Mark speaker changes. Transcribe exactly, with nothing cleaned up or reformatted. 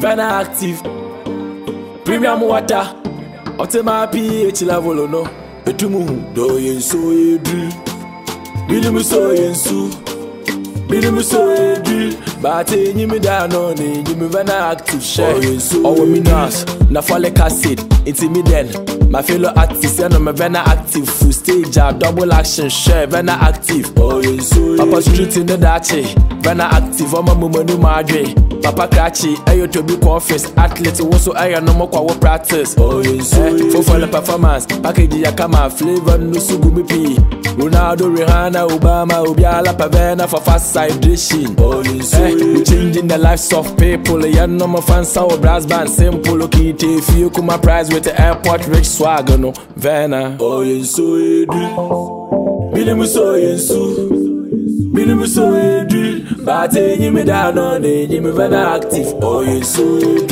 Speaker 1: Vena active. Premium water. Otema pH level no. Etumu do yen so edri. Bilimu so yen su. Bilimu so edri. Bate nyimi da no ni nyimi Vena active share. Owo mi nas na folic acid. Inti mi den. My fellow artists and I'm a Vena active. Full stage a double action share. Vena active. Papa street in the dachi. Vena active. Oma mumanu madre. Papa Kachi, ayo to be conference athlete, also ayo no more kwa practice. Oh, yes, eh, for for the performance, package ya kama flavor no sugumi pi. Ronaldo, Rihanna, Obama, Obiala, Pavena for fast hydration. Oh, yes, eh, we changing the lives of people. Ya no more fans our brass band simple. Loki te if you come prize with the airport rich swagger no Vena. Oh, yes, so edri. Bilimu so yensu. Bilimu so edri. Bate nyimi da no ni nyimi Vena active. Oh, yes, so